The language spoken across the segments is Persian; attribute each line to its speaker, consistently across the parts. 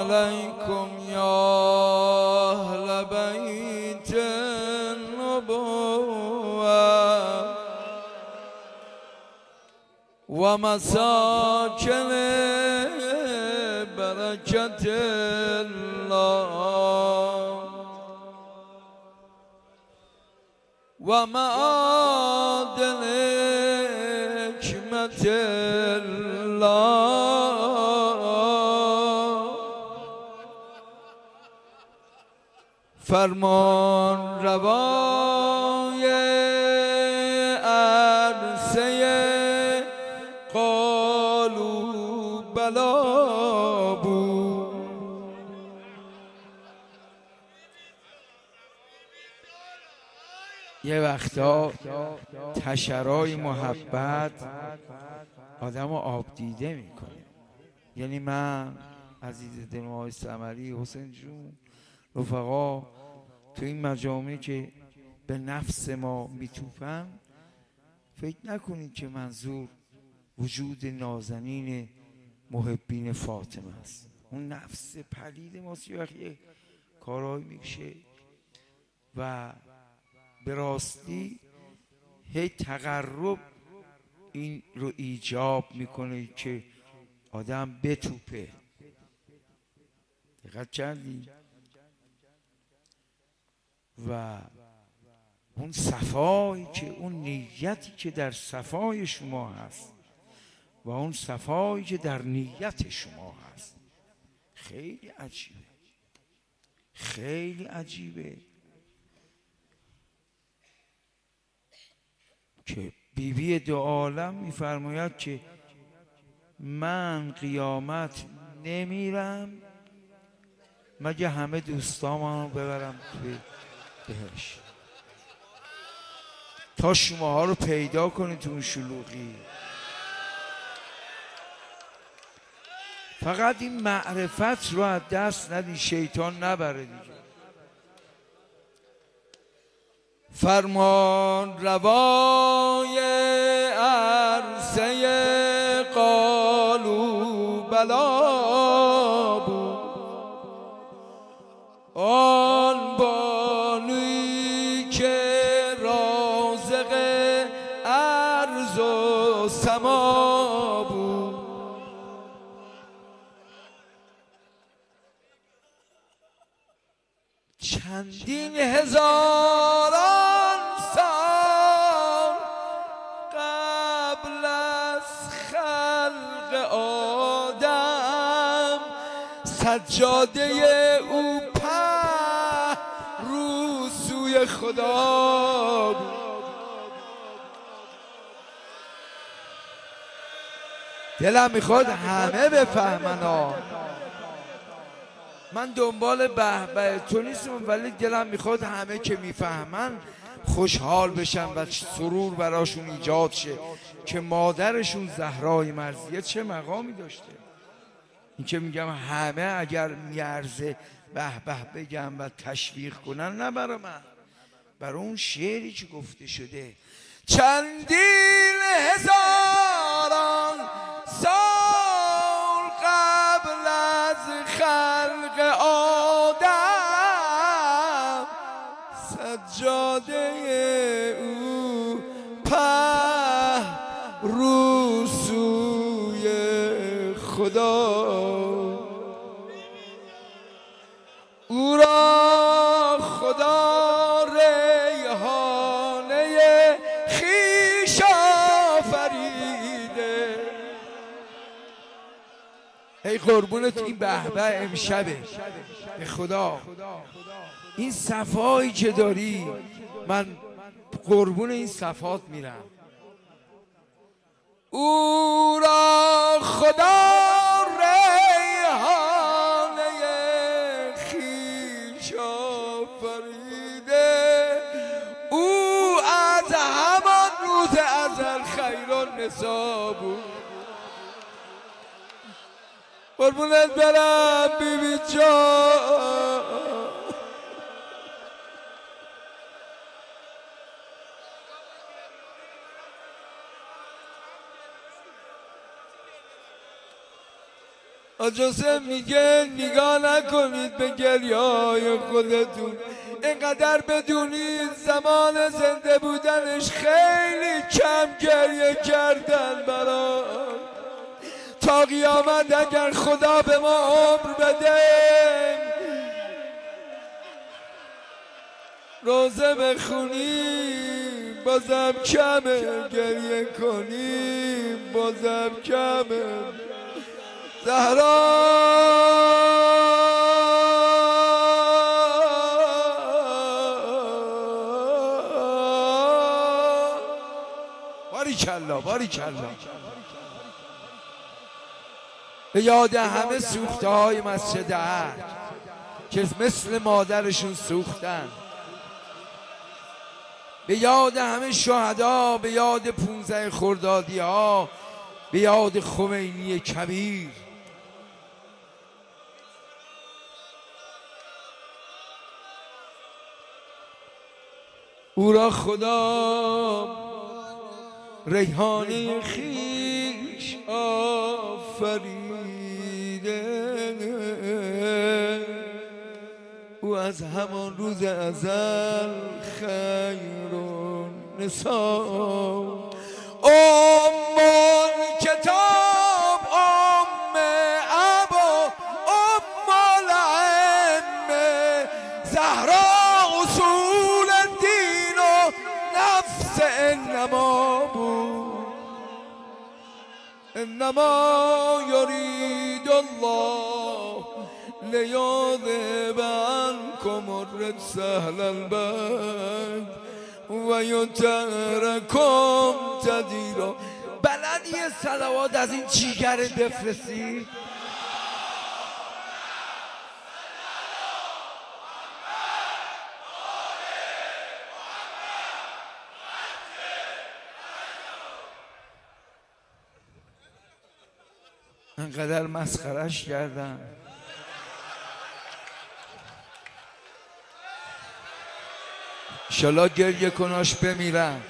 Speaker 1: علیکم یا اهل بیت النبوة و مساکن برکت الله و معادن حکمت الله فرمان روای عرصه قالوا بلا بود. یه وقتا تشرای محبت آدم رو آب دیده میکنه. یعنی من عزیز دل آقای ثمری، حسین جون، رفقا، تو این مجامعی که به نفس ما میتوفم، فکر نکنید که منظور وجود نازنین محبین فاطمه است. اون نفس پلید ماست یه وقتی کارهایی میشه و به راستی هی تقرب این رو ایجاب میکنه که آدم بتوپه. دقت کردی؟ و اون صفایی که، اون نیتی که در صفای شما هست و اون صفایی که در نیت شما هست، خیلی عجیبه، خیلی عجیبه که بیبی دو عالم میفرماید که من قیامت نمیرم مگه همه دوستامو ببرم توی بهشت. تا شماها رو پیدا کنید تو اون شلوغی. فقط این معرفت رو از دست ندی، شیطان نبره دیگه. فرمان روای عرصه قالوا بلا بود. آن بانویی که رازق ارض و سما بود. چندین هزاران سال قبل از خلق آدم سجاده او رو سوی خدا بود. دلم میخواد همه بفهمن. من دنبال به تو نیستم، ولی دلم میخواد همه که میفهمن خوشحال بشن و سرور براشون ایجاد شه که مادرشون زهرای مرضیه چه مقامی داشته. این که میگم همه اگر میارزه به به بگم و تشویق کنن، نه برای من، برای اون شعری که گفته شده چندین هزاران سال قبل از خلق آدم سجاده او رو سوی خدا. او را خدا ریحانه خویش آفریده. ای قربونت این به امشبه به خدا، این صفایی که داری من قربون این صفات میرم. او را خدا نصابو. قربونت برم بیبی جان. حاج حسین میگه نگاه نکنید به گریه‌های خودتون، اینقدر بدونید زمان زنده بودنش خیلی کم گریه کردن برای تا قیامت اگر خدا به ما عمر بده روزه بخونیم بازم کمه، گریه کنیم بازم کمه. زهرا باریکلا باریکلا. به یاد همه سوخته های مسجد عهد که مثل مادرشون سوختن، به یاد همه شهدا، به یاد 15 خردادی ها، به یاد خمینی کبیر. او را خدا ریحانه خویش آفریده، او از همان روز ازل خیر النساء ام الکتاب ام ابا ام الائمه زهرا اصول الدین و نفس انما بود. انما یرید الله لیذهب عنکم الرجس اهل البیت و یطهرکم تطهیرا. بلد یه صلوات از این جیگر بفرستی؟ انقدر مسخرش کردن. انشالله گریه کناش بمیرن.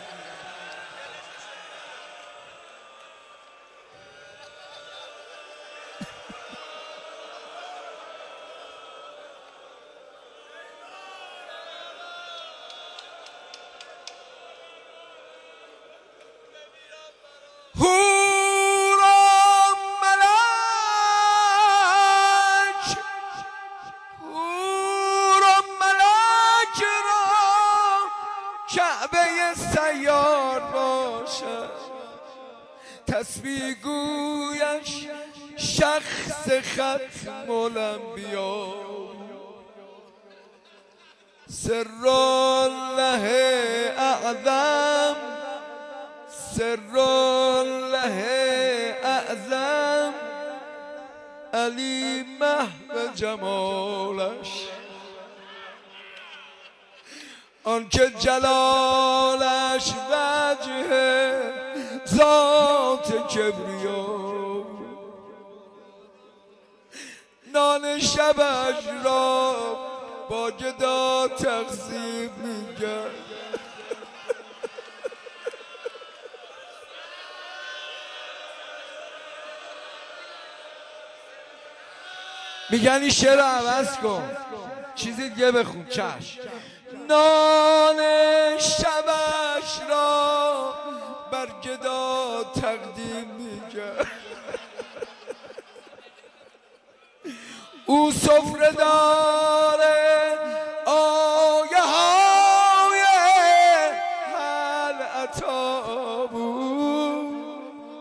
Speaker 1: کعبه سیار باشد تسبیح گویش شخص ختم الانبیا. سر الله اعظم سر الله اعظم علی محو جمالش، آنکه جلالش وجه ذات کبریا. نان شبش را با گدا تقسیم می‌کرد. میگن این شعر رو عوض کن، چیزی دیگه بخون. چشم. نان شبش را بر گدا تقدیم می‌کرد. او سفره داره آیه های هل عطا بود،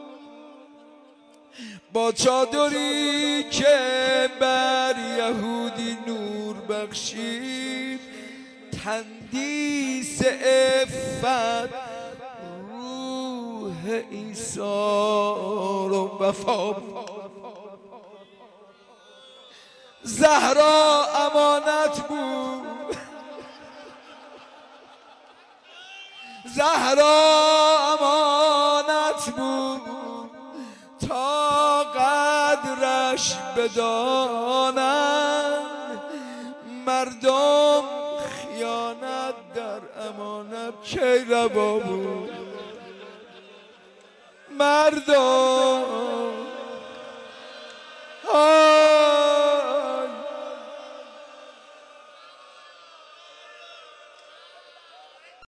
Speaker 1: با چادری که بر یهودی نور بخشید، تندیس عفت روح عیسی رو وفا بود. زهرا امانت بود، زهرا امانت بود، تا قدرش بدانند مردم. خیانت در امانت کی روا بود؟ مردم آه